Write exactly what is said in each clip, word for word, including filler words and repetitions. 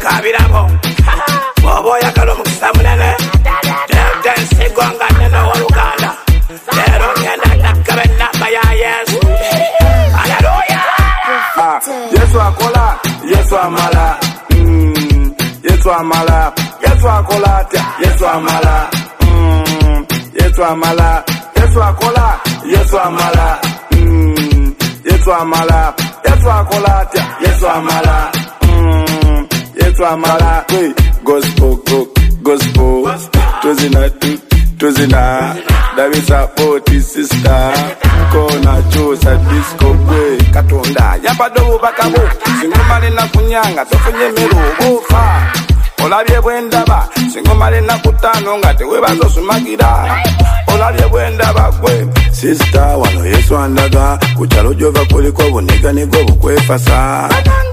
kabirabo bobo yakalo mukisamunene dense gonga nena waluganda lero ngenda nakabena baya Yesu haleluya. Ah, Yesu akola, Yesu amala, mm, Yesu amala, Yesu akola, Yesu amala, mm, Yesu amala, Yesu akola, Yesu amala, mm, Yesu amala, Yesu akola, Yesu amala, mm, Yesu amala. Hey, gospel, go, gospel, tuzina, tuzina, Davisa poti sister, kona chosa disco way, katonda, yabadobo bakabo, singomale na kunyanga, tofunye mero, ofa, olabye bwendaba, singomale na kutano, ngate webazo sumagira, olabye bwendaba kwe, sister, wano Yesu andaga, kuchalo jova kuliko buniga nigo bukwefasa,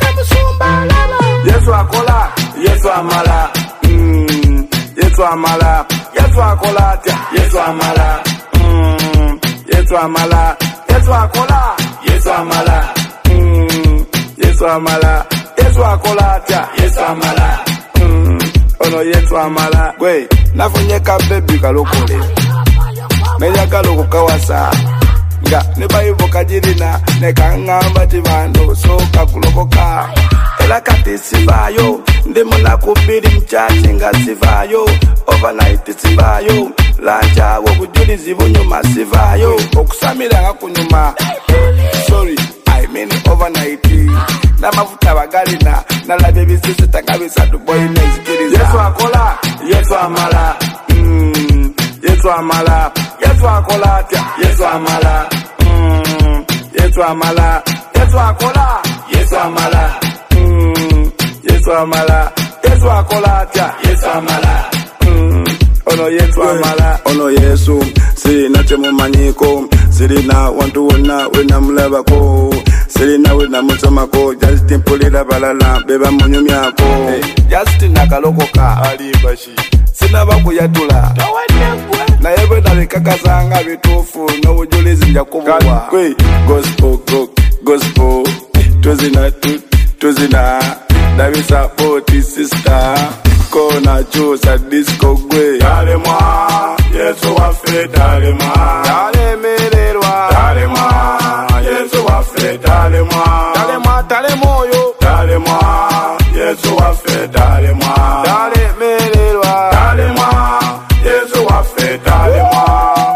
Yesu akola, Yesu amala, mm, Yesu amala, Yesu akola, Yesu amala, mm, Yesu amala, Yesu akola, Yesu amala, mm, Yesu amala, Yesu akola, Yesu amala, mm, ono Yesu amala. Gwe, nafunyeka baby kalokole, meja kaloko kawasa, nga nebaivo kajirina, nekangamba chivando, soka kulokoka. Ela kati sivayo, ndimuna kubiri mchachi nga sivayo, overnight sivayo, lancha wobujulizi bunyuma sivayo, okusamira nga kunyuma, sorry, I mean overnight, na mafuta bagalina, na labe bisisi takabisa duboy nezikiriza. Yesu akola, Yesu amala, mm, Yesu amala, Yesu akola, Yesu amala, mm, Yesu amala, Yesu akola, Yesu amala, mm, Yesu amala, Yesu akola, Yesu amala, mm, ono Yesu amala, ono Yesu, sirina chemumanyiko, sirina wantu wona wena mulabako, sirina wena musomako, Justin pulira balala, beba munyumyako, hey, Justin nakalokoka, alimbashi, sina bakuyatula, na yebe nabikakazanga bitufu, n'obujulizi njakubuwa. Kwe, gospel, go, gospel, tuzina, tu, tuzina, Davisa poti sister, kona chosa disco gwe. Dale mwa, Yesu wafe, dale mwa, dale mererwa, dale mwa, Yesu wafe, dale mwa, dale mwa, dale moyo, dale mwa, Yesu wafe, dale mwa, dale mererwa, dale mwa, Yesu wafe, dale mwa.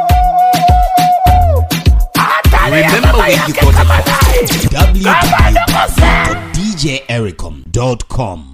Remember where you got it from w w w dot d j ericom dot com.